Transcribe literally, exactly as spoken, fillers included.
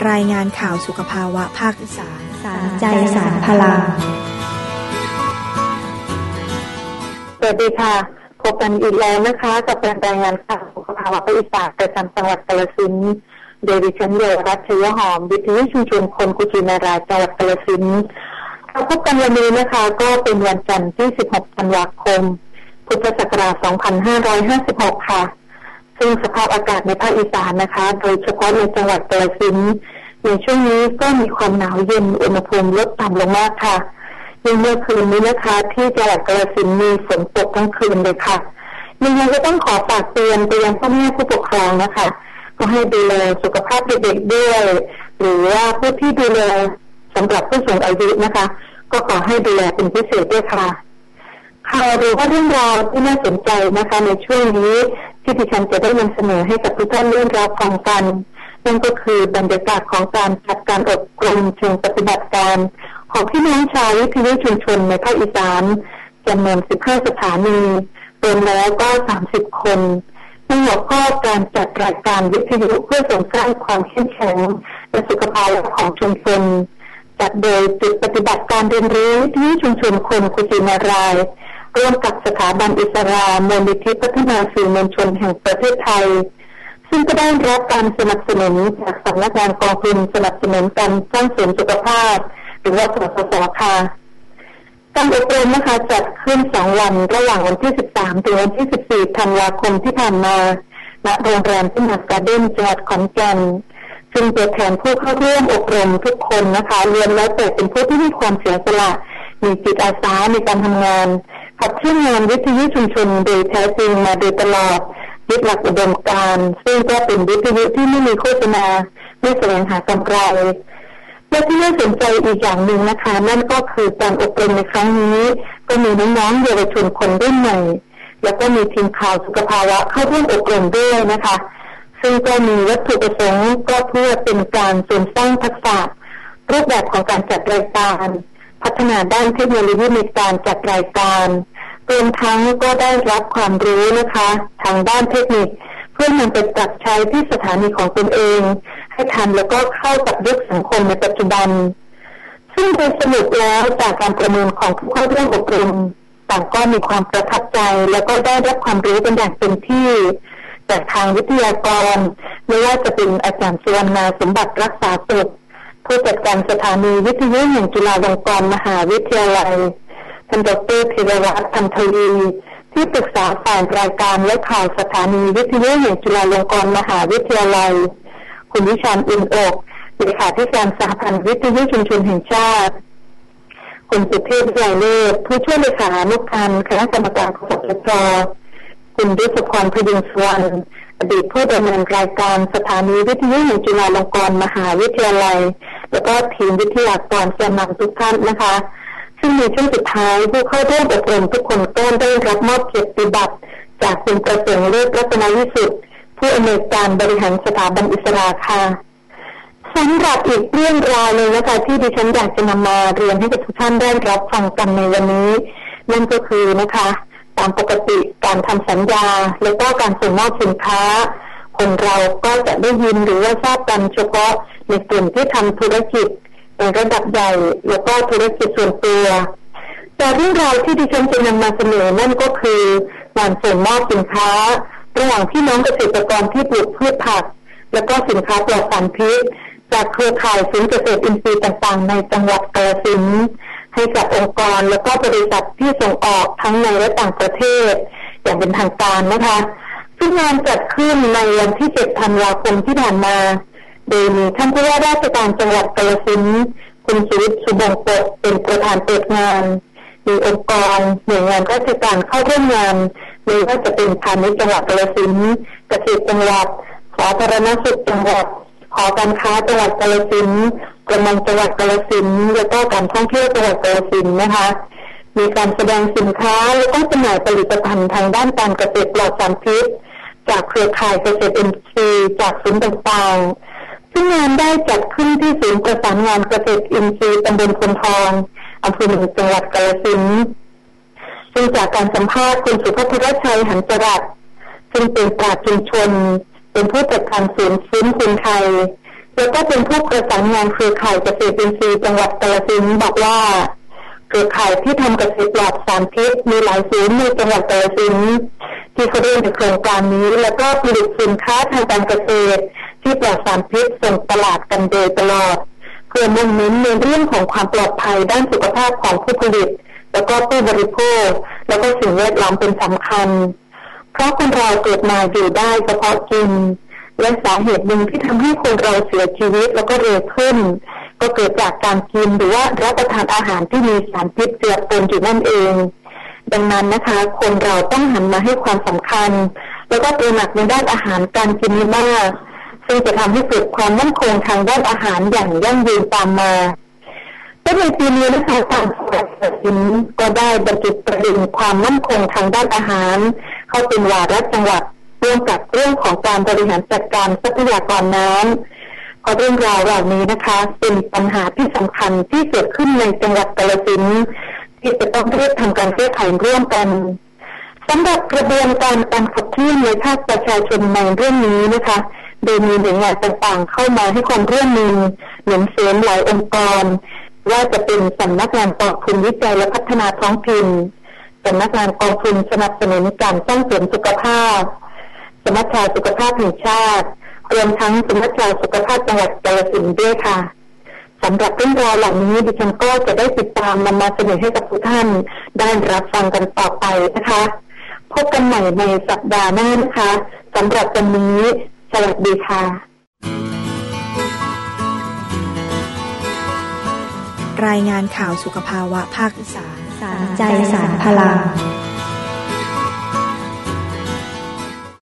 รายงานข่าวสุขภาวะภาคอีสานสารใจสารพลังสวัสดีค่ะพบกันอีกแล้วนะคะกับการรายงานข่าวสุขภาวะภาคอีสานประจำจังหวัดกาฬสินธุ์โดยดิฉันเยาวรัตน์ ชัยหอมวิทยุชุมชนคนกุชินารายจังหวัดกาฬสินธุ์เราพบกันวันนี้นะคะก็เป็นวันจันทร์ที่สิบหกธันวาคมพุทธศักราชสองพันห้าร้อยห้าสิบหกค่ะซึ่งสภาพอากาศในภาคอีสานนะคะโดยเฉพาะในจังหวัดกาฬสินธุ์ในช่วงนี้ก็มีความหนาวเย็นอุณหภูมิลดต่ำลงมากค่ะยิ่งเมื่อคืนนี้นะคะที่จังหวัดกาฬสินธุ์มีฝนตกทั้งคืนเลยค่ะยังไงก็ต้องขอฝากเตือนไปยังพ่อแม่ผู้ปกครองนะคะก็ให้ดูแลสุขภาพเด็กๆด้วยหรือว่าผู้ที่ดูแลสำหรับผู้สูงอายุนะคะก็ขอให้ดูแลเป็นพิเศษด้วยค่ะข่าวหรือว่าเรื่องราวที่น่าสนใจนะคะในช่วงนี้ที่ดิฉันจะได้นำเสนอให้กับทุกท่านเรื่องราวฟังกันนั่นก็คือบรรยากาศของการจัดการอบรมเชิงปฏิบัติการของพี่น้องชาววิทยุชุมชนในภาคอีสานจำนวนสิบห้าสถานีรวมแล้วก็สามสิบคนในหัวข้อการจัดรายการวิทยุเพื่อเสริมสร้างความเข้มแข็งและสุขภาพของชุมชนจัดโดยจุดปฏิบัติการเรียนรู้วิทยุชุมชนคนกุชินารายร่วมกับสถาบันอิสรามูลนิธิพัฒนาสื่อมวลชนแห่งประเทศไทยซึ่งก็ได้รับการสนับสนุนจากสำนักงานกองทุนสนับสนุนการสร้างเสริมสุขภาพหรือว่าสสสค่ะการอบรมนะคะจัดขึ้นสองวันระหว่างวันที่สิบสามถึงวันที่สิบสี่ธันวาคมที่ผ่านมาณโรงแรมที่นักการ์เด้นจังหวัดขอนแก่นซึ่งตัวแทนผู้เข้าร่วมอบรมทุกคนนะคะล้วนแล้วแต่เป็นผู้ที่มีความเสียสละมีจิตอาสาในการทำงานขับเคลื่อนงานวิทยุชุมชนโดยแท้จริงมาโดยตลอดยึดหลักอุดมการณ์ซึ่งก็เป็นวิทยุที่ไม่มีโฆษณาไม่แสวงหากำไรและที่น่าสนใจอีกอย่างหนึ่งนะคะนั่นก็คือการอบรมในครั้งนี้ก็มีน้องๆเยาวชนคนรุ่นใหม่แล้วก็มีทีมข่าวสุขภาวะเข้าร่วมอบรมด้วยนะคะซึ่งก็มีวัตถุประสงค์ก็เพื่อเป็นการเสริมสร้างทักษะรูปแบบของการจัดรายการพัฒนาด้านเทคโนโลยีในการจัดรายการรวมทั้งก็ได้รับความรู้นะคะทางด้านเทคนิคเพื่อนำไปปรับใช้ที่สถานีของตนเองให้ทันแล้วก็เข้ากับยุคสังคมในปัจจุบันซึ่งโดยสรุปแล้วจากการประเมินของผู้เข้าร่วมอบรมต่างก็มีความประทับใจแล้วก็ได้รับความรู้เป็นอย่างเต็มที่จากทางวิทยากรไม่ว่าจะเป็นอาจารย์สุวรรณาสมบัติรักษาสุขผู้จัดการสถานีวิทยุแห่งจุฬาลงกรณ์มหาวิทยาลัยท่านดร.ธีรวัฒน์ พันธวีที่ปรึกษาฝ่ายรายการและข่าวสถานีวิทยุแห่งจุฬาลงกรณ์มหาวิทยาลัยคุณวิชาญอุ่นอกเลขาธิการสหพันธ์วิทยุชุมชนแห่งชาติคุณสุเทพ ใจเลิศผู้ช่วยเลขานุการคณะกรรมการกสทช.คุณยศพร พดุงสุวรรณอดีตผู้ดำเนินรายการสถานีวิทยุแห่งจุฬาลงกรณ์มหาวิทยาลัยแล้วก็ทีมวิทยากรแกนนำทุกท่านนะคะซึ่งในช่วงสุดท้ายผู้เข้าร่วมอบรมทุกคนก็ได้รับมอบเกียรติบัตรจากคุณประเสริฐเลิศรัตนวิสุทธิ์ผู้อำนวยการบริหารสถาบันอิสราค่ะสำหรับอีกเรื่องราวเลยนะคะที่ดิฉันอยากจะนำมาเรียนให้กับทุกท่านได้รับฟังกันในวันนี้นั่นก็คือนะคะตามปกติการทำสัญญาแล้วก็การส่งมอบสินค้าคนเราก็จะได้ยินหรือว่าทราบกันเฉพาะในกลุ่มที่ทำธุรกิจในระดับใหญ่แล้วก็ธุรกิจส่วนตัวแต่เรื่องราวที่ดิฉันจะนำมาเสนอนั่นก็คือการส่งมอบสินค้าระหว่างพี่น้องเกษตรกรที่ปลูกพืชผักแล้วก็สินค้าปลอดสารพิษจากเครือข่ายศูนย์เกษตรอินทรีย์ต่างๆในจังหวัดกาฬสินธุ์ให้กับองค์กรแล้วก็บริษัทที่ส่งออกทั้งในและต่างประเทศอย่างเป็นทางการนะคะซึ่งงานจัดขึ้นในวันที่เจ็ดธันวาคมที่ผ่านมาโดยมีท่านผู้ว่าราชการจังหวัดกาฬสินธุ์คุณสุวิทย์ สุบงกฎเป็นประธานเปิดงานมีองค์กรหน่วยงานราชการเข้าร่วมงานไม่ว่าจะเป็นพาณิชย์จังหวัดกาฬสินธุ์เกษตรจังหวัดสาธารณสุขจังหวัดหอการค้าจังหวัดกาฬสินธุ์ประมงจังหวัดกาฬสินธุ์และก็การท่องเที่ยวจังหวัดกาฬสินธุ์นะคะมีการแสดงสินค้าและก็จำหน่ายผลิตภัณฑ์ทางด้านการเกษตรปลอดสารพิษจากเครือข่ายเกษตรอินทรีย์จากศูนย์ต่างๆซึ่งงานได้จัดขึ้นที่ศูนย์ประสานงานเกษตรอินทรีย์ตำบลพลทองอำเภอเมืองจังหวัดกาฬสินธุ์ซึ่งจากการสัมภาษณ์คุณสุภัทรชัยหันจรัสซึ่งเป็นปราชญ์ชุมชนเป็นผู้จัดการศูนย์ฟื้นคืนไทยแล้วก็เป็นผู้ประสานงานเครือข่ายเกษตรอินทรีย์จังหวัดกาฬสินธุ์บอกว่าเครือข่ายที่ทำเกษตรปลอดสารพิษมีหลายศูนย์ในจังหวัดกาฬสินธุ์ที่เขาเริ่มในโครงการนี้แล้วก็ผลิตสินค้าทางการเกษตรที่ปลอดสารพิษส่งตลาดกันโดยตลอดเพื่อมุ่งเน้นในเรื่องของความปลอดภัยด้านสุขภาพของผู้ผลิตแล้วก็ผู้บริโภคแล้วก็สิ่งแวดล้อมเป็นสำคัญเพราะคนเราเกิดมาอยู่ได้เฉพาะกินและสาเหตุหนึ่งที่ทำให้คนเราเสียชีวิตแล้วก็เร็วขึ้นก็เกิดจากการกินหรือว่ารับประทานอาหารที่มีสารพิษเจือปนอยู่นั่นเองดังนั้นนะคะคนเราต้องหันมาให้ความสำคัญแล้วก็ตระหนักในด้านอาหารการกินนี้มากซึ่งจะทำให้เกิดความมั่นคงทางด้านอาหารอย่างยั่งยืนตามมาและในปีนี้นะคะทางจังหวัดกาฬสินธุ์ก็ได้บรรจุประเด็นความมั่นคงทางด้านอาหารเข้าเป็นวาระจังหวัดร่วมกับเรื่องของการบริหารจัดการทรัพยากรน้ำเพราะเรื่องราวเหล่านี้นะคะเป็นปัญหาที่สำคัญที่เกิดขึ้นในจังหวัดกาฬสินธุ์ที่จะต้องเรียกทำการแก้ไขร่วมกันสำหรับกระบวนการการขับเคลื่อนในภาคประชาชนในเรื่องนี้นะคะโดยมีหน่วยงานต่างๆเข้ามาให้ความร่วมมือหนุนเสริมหลายองค์กรว่าจะเป็นสำนักงานกองทุนวิจัยและพัฒนาท้องถิ่นสำนักงานกองทุนสนับสนุนการสร้างเสริมสุขภาพสำนักงานสุขภาพแห่งชาติรวมทั้งสำนักงานสุขภาพจังหวัดกาฬสินธุ์ด้วยค่ะสำหรับเรื่องราวเหล่านี้ดิฉันก็จะได้ติดตามนำมาเสนอให้กับทุกท่านได้รับฟังกันต่อไปนะคะพบกันใหม่ในสัปดาห์หน้านะคะสำหรับวันนี้สวัสดีค่ะรายงานข่าวสุขภาวะภาคอีสานสารใจสารพลัง